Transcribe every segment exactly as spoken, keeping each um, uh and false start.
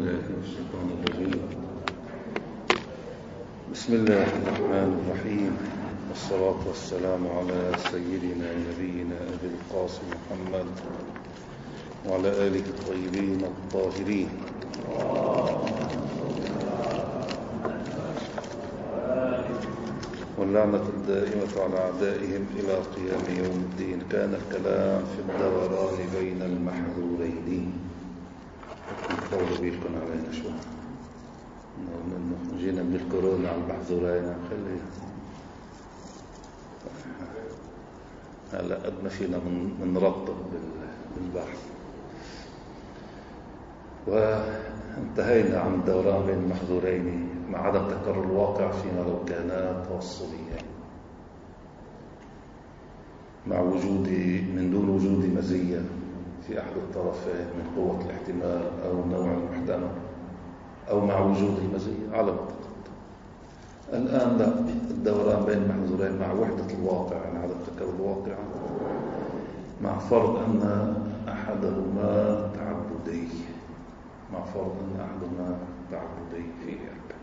بالله من الشيطان الرجيم. بسم الله الرحمن الرحيم، والصلاة والسلام على سيدنا نبينا أبي القاسم محمد وعلى آله الطيبين الطاهرين. واللعنة الدائمة على أعدائهم إلى قيام يوم الدين. كان الكلام في الدوران بين المحذورين. طولوا بيكم علينا شو جينا من الكورونا على المحذورين. خلي هلا قد ما فينا بنرطب بالبحث. وانتهينا عن الدوران بين المحذورين مع عدم تكرر الواقع فيما لو كانا توصليين، مع وجود من دون وجود مزية في أحد الطرفين من قوة الاحتمال أو نوع المحتمل، أو مع وجود المزية على ما تقدم. الآن لا، الدوران بين المحذورين مع وحدة الواقع، يعني عدم تكرر الواقع، مع فرض أن أحدهما تعبدي مع فرض أن أحدهما تعبدي في قلبه.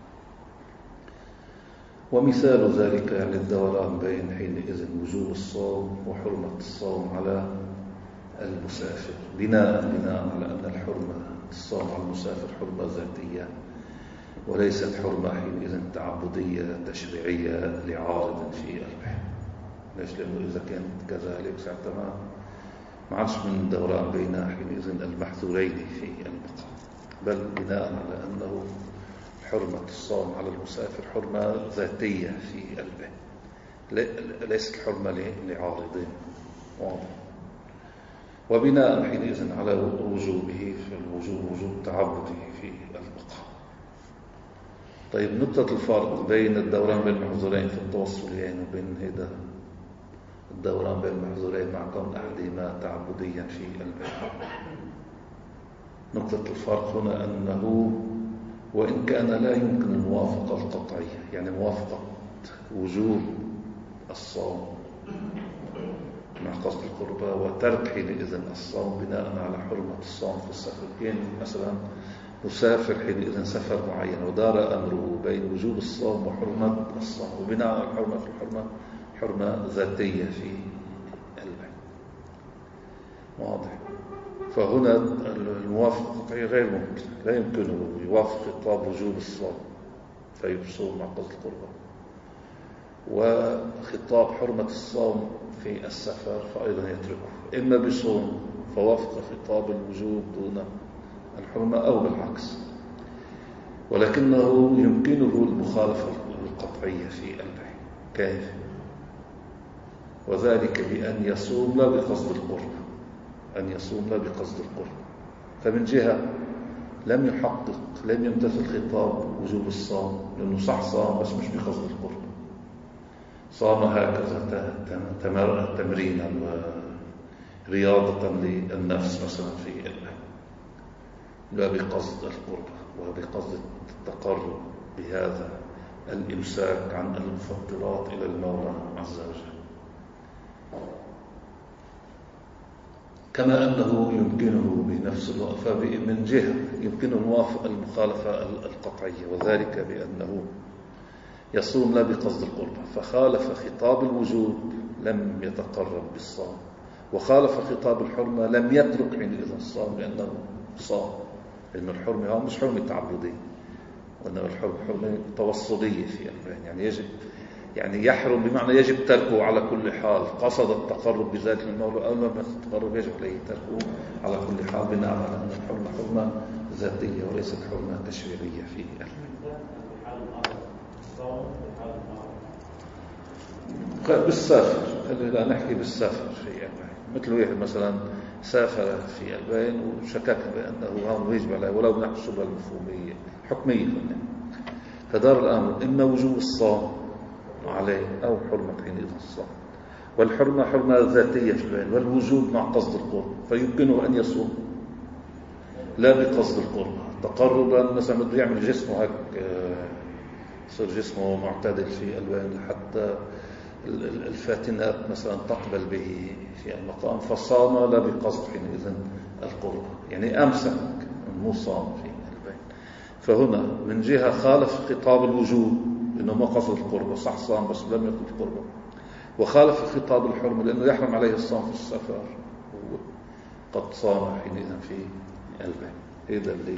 ومثال ذلك يعني الدوران بين حينئذ وجوب الصوم وحرمة الصوم على المسافر، بناء بناء على أن الحرمة الصوم على المسافر حرمة ذاتية وليست حرمة حينئذ تعبدية تشريعية لعارض في قلبه. ليش؟ لأنه إذا كانت كذلك ساعتها ما عادش من دوران بين حينئذ المحذورين في البقاء، بل بناء على أنه حرمة الصوم على المسافر حرمة ذاتية في قلبه، ليست الحرمة لعارضين. واضح. وبناء حينئذ على وجوبه في الوجوب وجوب تعبده في البقاء. طيب، نقطة الفرق بين الدوران بين المحذورين في التوصلين وبين هذا الدوران بين المحذورين مع كون أحدهما تعبديا في قلبه. نقطة الفرق هنا أنه وإن كان لا يمكن الموافقة القطعية، يعني موافقة وجوب الصوم مع قصد القربة وترك حينئذ الصوم بناء على حرمة الصوم في السفر. كان مثلا مسافر حينئذ سفر معين ودار أمره بين وجوب الصوم وحرمة الصوم، وبناء على الحرمة في الحرمة حرمة ذاتية في قلبه. واضح. فهنا الموافقة القطعية غير ممكن، لا يمكنه يوافق خطاب وجوب الصوم فيصوم مع قصد القربة، وخطاب حرمة الصوم في السفر فأيضا يتركه، إما بصوم فوافق خطاب الوجوب دون الحرمة أو بالعكس. ولكنه يمكنه المخالفة القطعية في قلبه. كيف؟ وذلك بأن يصوم لا بقصد القرب، أن يصوم لا بقصد القرب. فمن جهة لم يحقق لم يمتثل خطاب وجوب الصوم، لأنه صح صام بس مش بقصد القرب، صام هكذا تمرينا ورياضة للنفس مثلا في قلبه، لا بقصد القرب وبقصد التقرب بهذا الإمساك عن المفضلات إلى المولى عز وجل. كما أنه يمكنه بنفس الوقت من جهة يمكنه الموافقة المخالفة القطعية، وذلك بأنه يصوم لا بقصد القربة فخالف خطاب الوجوب لم يتقرب بالصوم، وخالف خطاب الحرمة لم يترك حينئذ الصوم لأنه صام، لأن الحرمة هو مش حرمة تعبدية وإنما الحرمة حرمة توصلية في قلبه، يعني يجب يعني يحرم بمعنى يجب تركه على كل حال. قصد التقرب بذلك المولى أو لم التقرب يجب عليه تركه على كل حال، بناء على أن الحرمة حرمة ذاتية وليست حرمة تشريعية في قلبه. بالسافر، لا نحكي بالسافر في قلبه، مثل واحد مثلا سافر في قلبين وشكك بأنه هون يجب عليه ولو نحسب المفهومية حكمية، فدار الأمر إما وجوب الصوم عليه أو حرمة حينئذ الصوم، والحرمة حرمة ذاتية في البين، والوجوب مع قصد القرب، فيمكنه أن يصوم لا بقصد القرب تقربا، مثلا بده يعمل جسمه هيك يصير جسمه معتدل في البين حتى الفاتنات مثلا تقبل به في المقام، فصام لا بقصد حينئذ القرب، يعني أمسك مو صام في فهنا من جهة خالف خطاب الوجوب إنه ما قصد القربة، صح صام بس لم يقصد القربة، وخالف خطاب الحرمة لأنه يحرم عليه الصوم في السفر قد صام حينئذ في البيت. هذا اللي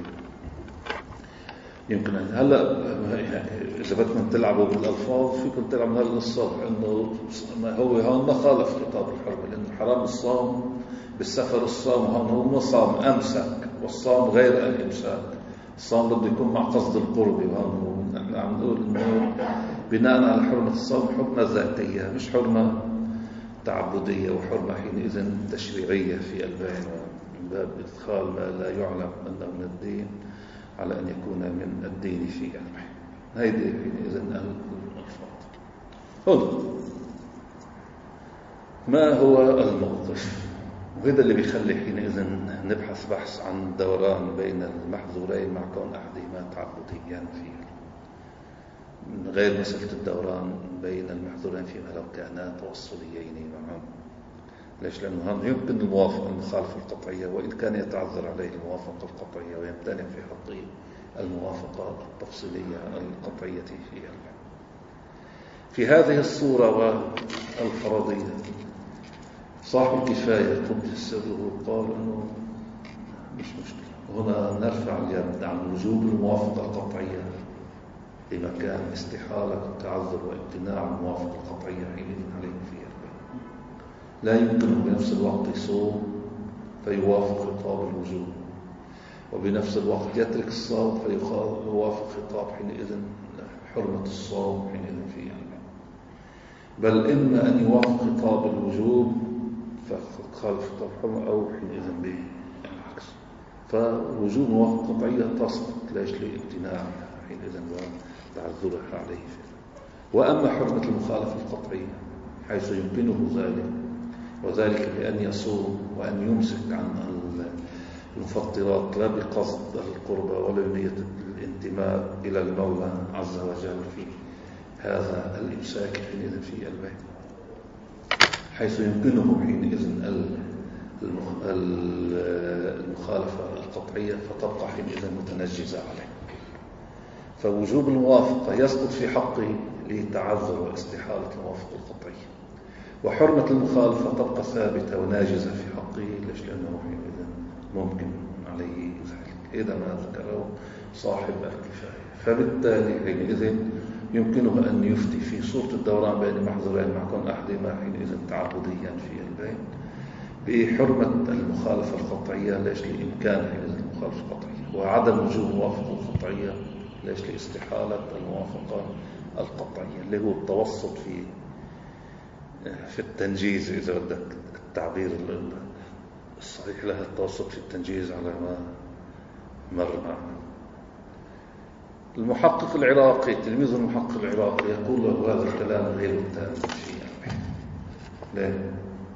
يمكن أن هلا إذا بدكم تلعبوا بالألفاظ فيكم تلعبوا من هذا الصوت، إنه هو هون ما خالف خطاب الحرمة لأنه حرام الصوم بالسفر الصوم، هون هو ما صام أمسك، والصوم غير الإمساك، الصوم بده يكون مع قصد القرب، وهون نحن عم نقول إنه بناء على حرمة الصوم حرمة ذاتية مش حرمة تعبدية، وحرمة حينئذ تشريعية في البيع، من باب إدخال ما لا يعلم أنه من الدين على أن يكون من الدين في البيع. هيدي حينئذ الألفاظ. هنا ما هو الموقف؟ وهذا اللي بيخلي حينئذ نبحث بحث عن دوران بين المحظورين مع كون أحدهما تعبديا فيه، من غير مسألة الدوران بين المحظورين فيما لو كانا توصليين معا. ليش؟ لأنه هم يمكن الموافقة المخالفة القطعية، وإن كان يتعذر عليه الموافقة القطعية ويمتنع في حقه الموافقة التفصيلية القطعية فيها. في هذه الصورة والفرضية صاحب الكفاية قدس سره قال إنه مش مشكلة، هنا نرفع اليد عن وجوب الموافقة القطعية لمكان استحالة التعذر وامتناع الموافقة القطعية حينئذ عليه فيها. لا يمكنه بنفس الوقت يصوم فيوافق خطاب الوجوب، وبنفس الوقت يترك الصوم فيوافق خطاب حينئذ حرمة الصوم حينئذ فيها. بل إما أن يوافق خطاب الوجوب فخالف خطاب الحرمة، أو حينئذ به العكس. فوجوب موافقة قطعية تسقط، ليش؟ لامتناع حينئذ وتعذرها عليه فيه. وأما حرمة المخالفة القطعية حيث يمكنه ذلك، وذلك بأن يصوم وأن يمسك عن المفطرات لا بقصد القربة ولا بنية الانتماء إلى المولى عز وجل في هذا الإمساك حينئذ في البيت، حيث يمكنه حينئذ المخالفة القطعية فتبقى حينئذ متنجزة عليه. فوجوب الموافقة يسقط في حقه لتعذر واستحالة الموافقة القطعية، وحرمة المخالفة تبقى ثابتة وناجزة في حقه، ليش؟ لأنه حينئذ ممكن عليه ذلك. إذا ما ذكره صاحب الكفاية، فبالتالي حينئذ يمكنه أن يفتي في صورة الدوران بين محظورين مع كون أحدهما حينئذ تعبديا في البيت بحرمة المخالفة القطعية، ليش؟ لإمكان حينئذ المخالفة القطعية، وعدم وجوب الموافقة القطعية، ليش؟ لاستحالة الموافقة القطعية، اللي هو التوسط في في التنجيز، إذا بدك التعبير الصحيح لها التوسط في التنجيز على ما مر معنا. المحقق العراقي تلميذ المحقق العراقي يقول له هذا الكلام غير التام شيئا. ليه؟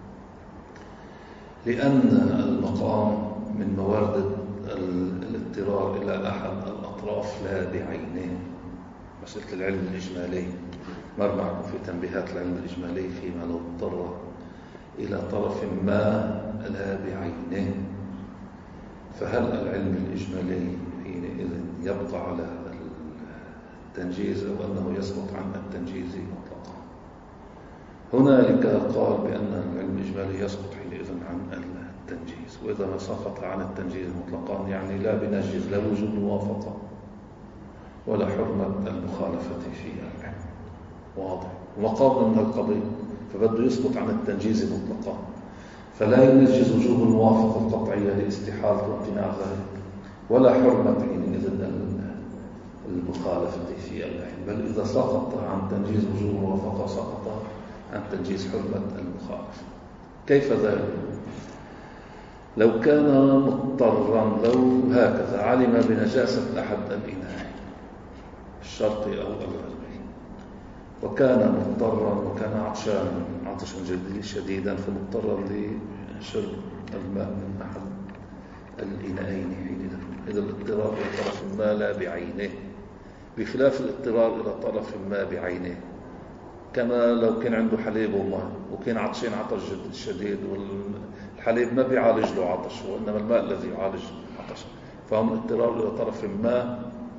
لأن المقام من موارد الاضطرار إلى أحد الأطراف لا بعينه. مسألة العلم الإجمالي مر معكم في تنبيهات العلم الإجمالي فيما لو اضطر إلى طرف ما لا بعينه، فهل العلم الإجمالي حينئذ يبقى على التنجيز أو أنه يسقط عن التنجيز مطلقا؟ هنالك قال بأن العلم الإجمالي يسقط حينئذ عن التنجيز، وإذا ما سقط عن التنجيز مطلقا يعني لا بنجز لا وجود موافقة ولا حرمة المخالفة فيها. واضح؟ ومقابل من القضية فبده يسقط عن التنجيز مطلقا، فلا ينجز وجوب الموافقة القطعية لاستحالة وامتناع ذلك، ولا حرمة حينئذ المخالفة في البيع، بل إذا سقط عن تنجيز وجوب الموافقة سقط عن تنجيز حرمة المخالفة. كيف ذلك؟ لو كان مضطرا، لو هكذا علم بنجاسة أحد الإناء الشرقي أو الغربي، وكان مضطرا وكان عطشانا عطشا شديدا فمضطرا لشرب الماء من أحد الإناءين حينئذ، إذا الاضطرار إلى طرف ما لا بعينه، بخلاف الاضطرار إلى طرف ما بعينه. كما لو كان عنده حليب وماء وكان عطشين عطش شديد، والحليب ما بيعالج له عطش، وإنما الماء الذي يعالج عطش، فهم الاضطرار إلى طرف ما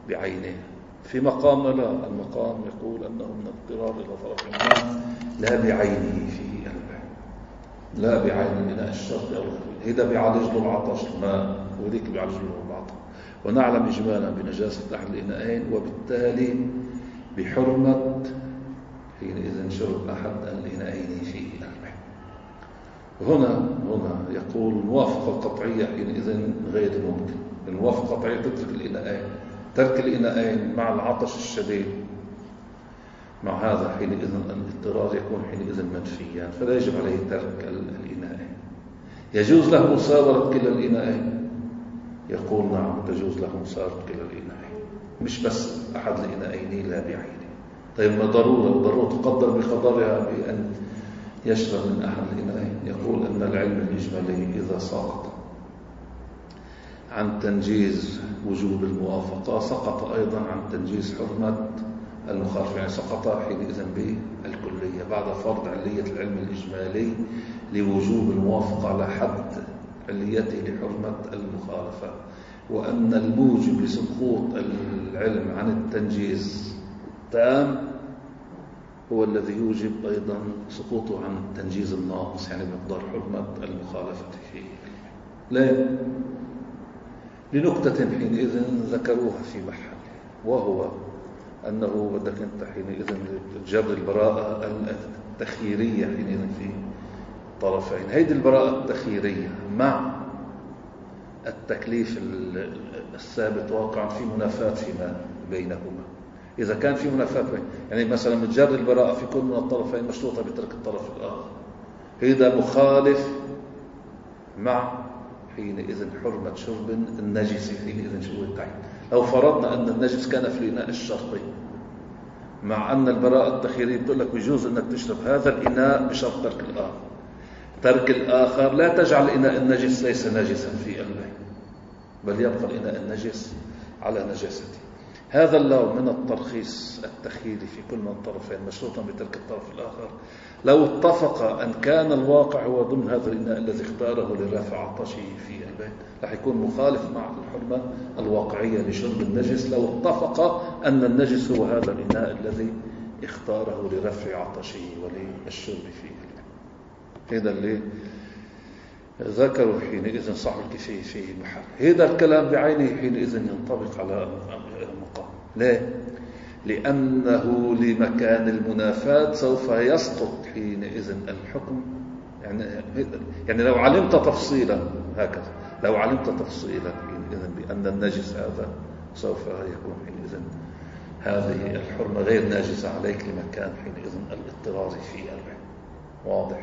بعينه. في مقام لا، المقام يقول أنه من اضطرار إلى طرف ما لا بعينه فيه البيع، لا بعين الإناء الشرطي أو غيره. هذا بيعالج له العطش الماء، وذيك بيعالج له العطش. ونعلم إجمالا بنجاسة أحد الإناءين، وبالتالي بحرمة حينئذ شرب أحد الإناءين فيه البيع. هنا هنا يقول الموافقة القطعية حينئذ غير ممكن. الموافقة القطعية تترك الإناءين، ترك الإناءين مع العطش الشديد، مع هذا حينئذ الاضطرار يكون حينئذ منفيا، فلا يجب عليه ترك الإناءين. يجوز له مصادرة كلا الإناءين؟ يقول نعم، تجوز له مصادرة كلا الإناءين، مش بس أحد الإناءين لا بعينه. طيب ما ضرورة؟ ضرورة تقدر بقدرها بأن يشرب من أحد الإناءين. يقول أن العلم الإجمالي إذا سقط عن تنجيز وجوب الموافقة سقط أيضا عن تنجيز حرمة المخالفة، يعني سقط حينئذ بالكلية بعد فرض علية العلم الإجمالي لوجوب الموافقة على حد عليته لحرمة المخالفة، وأن الموجب لسقوط العلم عن التنجيز التام هو الذي يوجب أيضا سقوطه عن التنجيز الناقص، يعني بمقدار حرمة المخالفة فيه. لا، لنكتة حينئذ ذكروها في محل، وهو أنه بدك أنت حينئذ جبر البراءة التخييرية حينئذ في طرفين. هيدي البراءة التخييرية مع التكليف الثابت واقعا في منافاة فيما بينهما. إذا كان في منافاة بين، يعني مثلا متجر البراءة في كل من الطرفين مشروطة بترك الطرف الآخر، هذا مخالف مع حينئذ حرمة شرب النجس. حينئذ شو التعيين؟ لو فرضنا أن النجس كان في الإناء الشرطي، مع أن البراءة التخييرية بتقول لك بيجوز أنك تشرب هذا الإناء بشرط ترك الآخر. ترك الآخر لا تجعل الإناء النجس ليس نجسا في البيع، بل يبقى الإناء النجس على نجاسته. هذا اللون من الترخيص التخييري في كل من الطرفين مشروطا بترك الطرف الآخر، لو اتفق أن كان الواقع هو ضمن هذا الإناء الذي اختاره لرفع عطشه في البيت، رح يكون مخالف مع الحرمة الواقعية لشرب النجس لو اتفق أن النجس هو هذا الإناء الذي اختاره لرفع عطشه وللشرب فيه. هذا اللي ذكروا حينئذ صاحب الكفاية فيه محل. هذا الكلام بعينه حينئذ ينطبق على مقام. ليه؟ لأنه لمكان المنافاة سوف يسقط حينئذ الحكم. يعني يعني لو علمت تفصيلا هكذا، لو علمت تفصيلا حينئذ بأن النجس هذا سوف يكون حينئذ هذه الحرمة غير ناجسة عليك لمكان حينئذ الاضطرار في البيع. واضح؟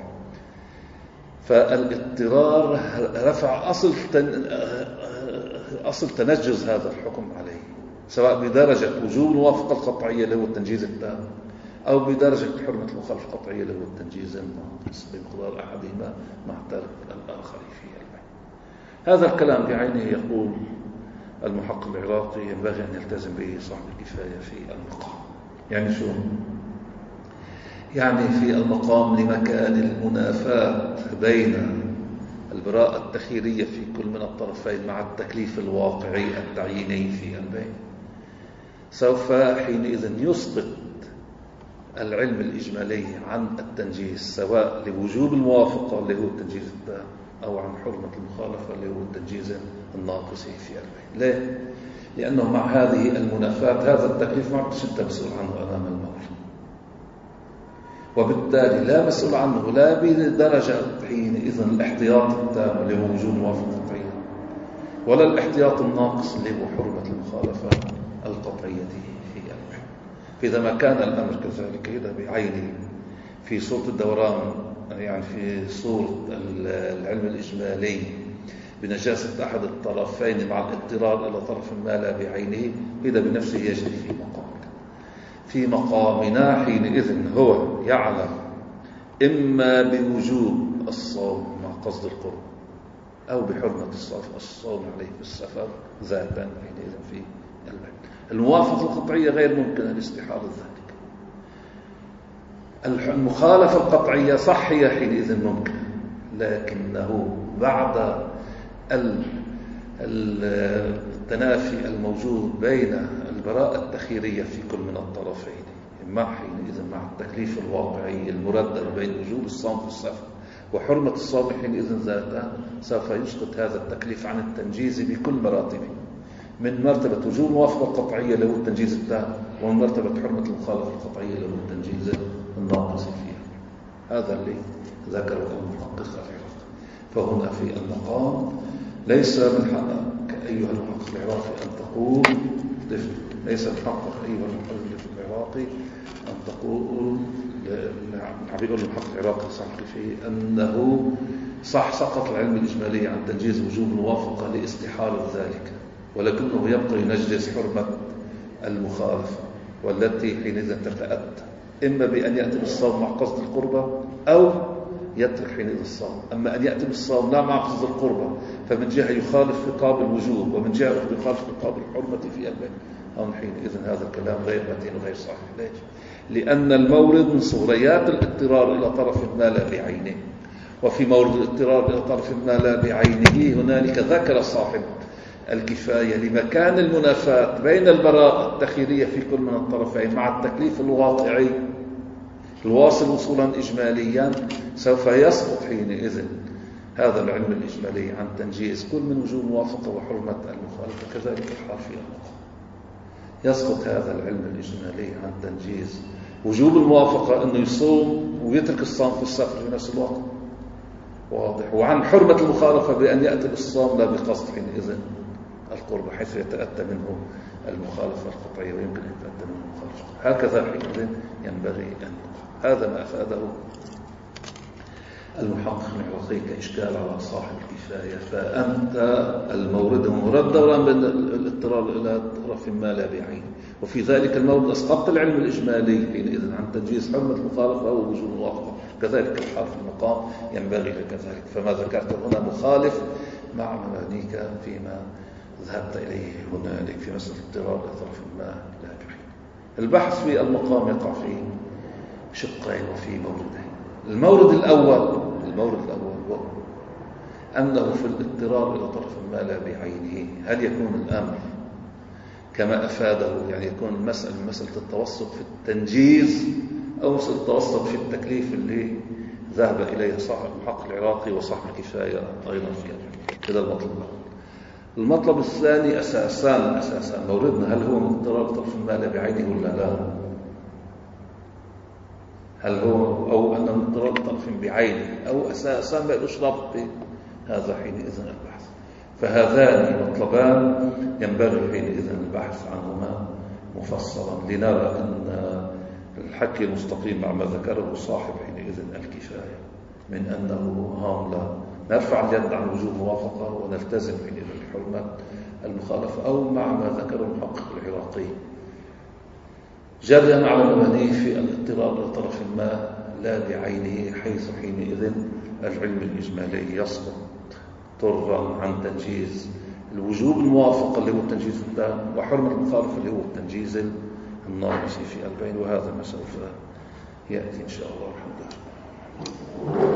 فالاضطرار رفع أصل تن... أصل تنجز هذا الحكم عليه، سواء بدرجة وجوب الموافقة القطعية اللي هو التنجيز التام، أو بدرجة حرمة المخالفة القطعية اللي هو التنجيز الناقص بمقدار أحدهما مع ترك الآخر في البيع. هذا الكلام بعينه يقول المحقق العراقي ينبغي أن يلتزم به صاحب الكفاية في المقام. يعني شو؟ يعني في المقام لمكان المنافاة بين البراءة التخييرية في كل من الطرفين مع التكليف الواقعي التعييني في البيع، سوف حينئذ يسقط العلم الإجمالي عن التنجيز، سواء لوجوب الموافقة اللي هو التنجيز التام أو عن حرمة المخالفة اللي هو التنجيز الناقص في البيع. ليه؟ لأنه مع هذه المنافاة هذا التكليف ما عدتش أنت مسؤول عنه أمام المولى، وبالتالي لا مسؤول عنه لا بدرجة حينئذ الاحتياط التام اللي هو وجود موافقة قطعية، ولا الاحتياط الناقص اللي هو حرمة المخالفة القطعية في البيع. فإذا ما كان الأمر كذلك إذا بعينه في صورة الدوران، يعني في صورة العلم الإجمالي بنجاسة أحد الطرفين مع الاضطرار إلى طرف ما لا بعينه، إذا بنفسه يجري في مقام. في مقامنا حينئذ هو يعلم إما بوجوب الصوم مع قصد القرب أو بحرمة الصوم عليه بالسفر ذاتا حينئذ في البيت. الموافقة القطعية غير ممكنة لاستحالة ذلك. المخالفة القطعية صح هي حينئذ ممكنة، لكنه بعد التنافي الموجود بين البراءة التخييرية في كل من الطرفين مع حينئذ مع التكليف الواقعي المردد بين وجوب الصوم في السفر وحرمة الصوم حينئذ ذاته سوف يسقط هذا التكليف عن التنجيز بكل مراتبه، من مرتبة وجوب الموافقة القطعية له التنجيز التام، ومن مرتبة حرمة المخالفة القطعية له التنجيز الناقص فيها. هذا اللي ذكره المحقق العراقي. فهنا في المقام ليس من حقك أيها المحقق العراقي أن تقول ليس من حقك أيها المحقق العراقي أن تقول عم بيقول المحقق العراقي صحفي فيه أنه صح سقط العلم الإجمالي عن تنجيز وجوب الموافقة لاستحالة ذلك، ولكنه يبقى ينجز حرمة المخالفة، والتي حينئذ تتأتى إما بأن يأتي بالصوم مع قصد القربة أو يترك حينئذ الصوم. أما أن يأتي بالصوم لا مع قصد القربة فمن جهة يخالف خطاب الوجوب ومن جهة يخالف خطاب الحرمة في قلبه، أو حينئذ هذا الكلام غير متين وغير صحيح. ليش؟ لأن المورد من صغريات الاضطرار إلى طرف ما لا بعينه، وفي مورد الاضطرار إلى طرف ما لا بعينه هنالك ذكر صاحب الكفاية لمكان المنافاة بين البراءة التخييرية في كل من الطرفين مع التكليف الواقعي الواصل وصولا إجماليا، سوف يسقط حينئذ هذا العلم الإجمالي عن تنجيز كل من وجوب موافقة وحرمة المخالفة. كذلك الحال في المقام يسقط هذا العلم الإجمالي عن تنجيز وجوب الموافقة أنه يصوم ويترك الصوم في السفر في نفس الوقت، واضح، وعن حرمة المخالفة بأن يأتي بالصوم لا بقصد حينئذ القرب، حيث يتأتى منه المخالفة القطعية ويمكن أن يتأتى منه المخالفة. هكذا حينئذ ينبغي أن هذا ما أفاده المحقق العراقي كإشكال على صاحب الكفاية. فأنت المورد مرد دوران بين الاضطرار إلى طرف ما لا بعين، وفي ذلك المورد أسقطت العلم الإجمالي حينئذ عن تنجيز حرمة المخالفة أو وجود الموافقة. كذلك الحال في المقام ينبغي لك ذلك. فما ذكرت هنا مخالف مع مبانيك فيما ذهبت إليه هنالك في مسألة اضطرار إلى طرف ما لا بعين. البحث في المقام يقع في شقين وفي موردين. المورد الأول المورد الأول هو أنه في الاضطرار إلى طرف ما لا بعينه هل يكون الأمر كما أفاده، يعني يكون المسألة مسألة التوسط في التنجيز أو مسألة التوسط في التكليف اللي ذهب إليه صاحب المحقق العراقي وصاحب الكفاية أيضا فيها. هذا المطلب الأول. المطلب الثاني أساسا أساسا موردنا هل هو من اضطرار طرف ما لا بعينه ولا لا؟ هل هو أو أنه من اضطرار طرف بعينه أو أساسا ما لهش ربط بهذا حينئذ البحث. فهذان مطلبان ينبغي حينئذ البحث عنهما مفصلا لنرى أن الحكي المستقيم مع ما ذكره صاحب حينئذ الكفاية من أنه هام لا نرفع اليد عن وجوب موافقة ونلتزم حينئذ بحرمة المخالفة، أو مع ما ذكره المحقق العراقي جريا على مبانيه في الاضطرار لطرف ما لا بعينه، حيث حينئذ العلم الإجمالي يسقط طرا عن تنجيز الوجوب الموافقة اللي هو التنجيز التام وحرمة المخالفة اللي هو التنجيز الناقص في قلبين. وهذا ما سوف يأتي إن شاء الله الحمد لله.